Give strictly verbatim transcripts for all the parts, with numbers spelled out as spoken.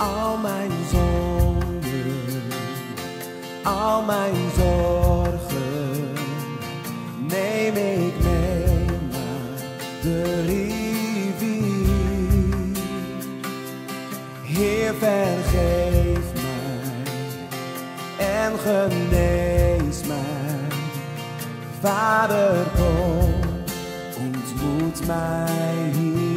Al mijn zonden, al mijn zorgen, neem ik mee naar de rivier. Heer, vergeef mij en genees mij. Vader, kom, ontmoet mij hier.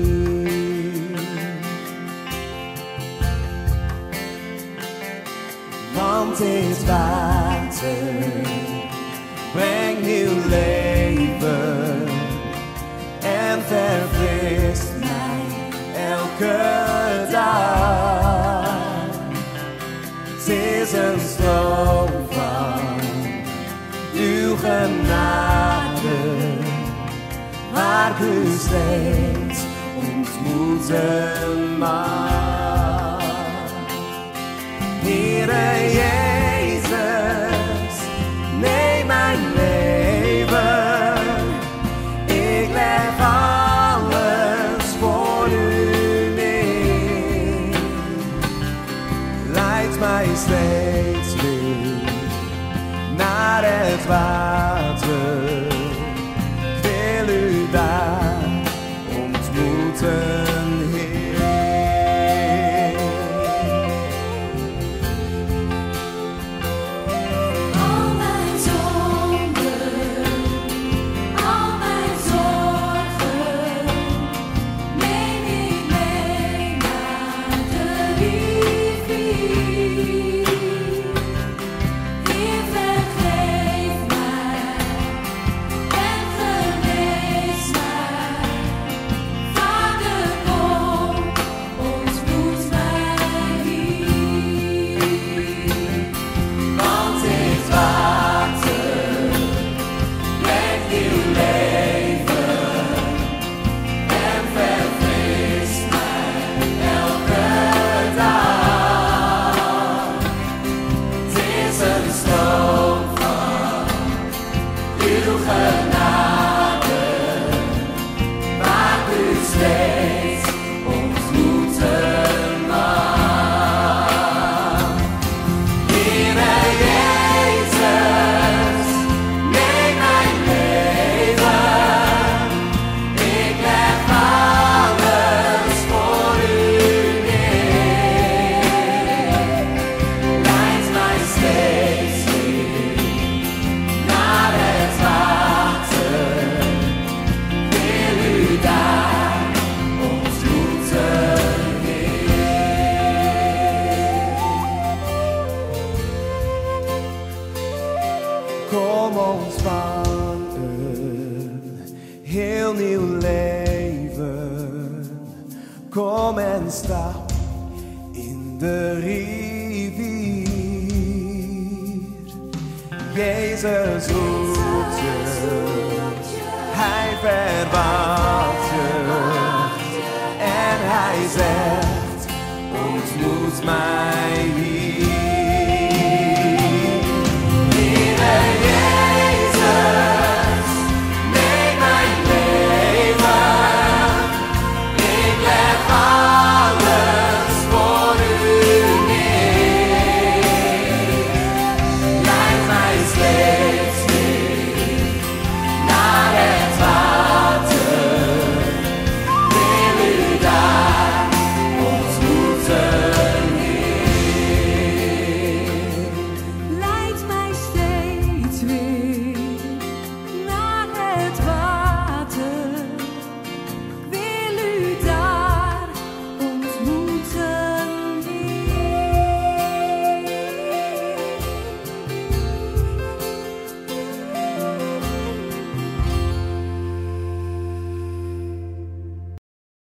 Want dit water brengt nieuw leven en verfrist mij elke dag. Het is een stroom van uw genade, waar ik u steeds ontmoeten mag. Heere Jezus, neem mijn leven. Ik leg alles voor u neer. Leid mij steeds weer naar het water. Ik wil u daar ontmoeten. Kom ontvang een heel nieuw leven. Kom en stap in de rivier. Jezus roept je, hij verwacht je. En hij zegt, ontmoet mij hier.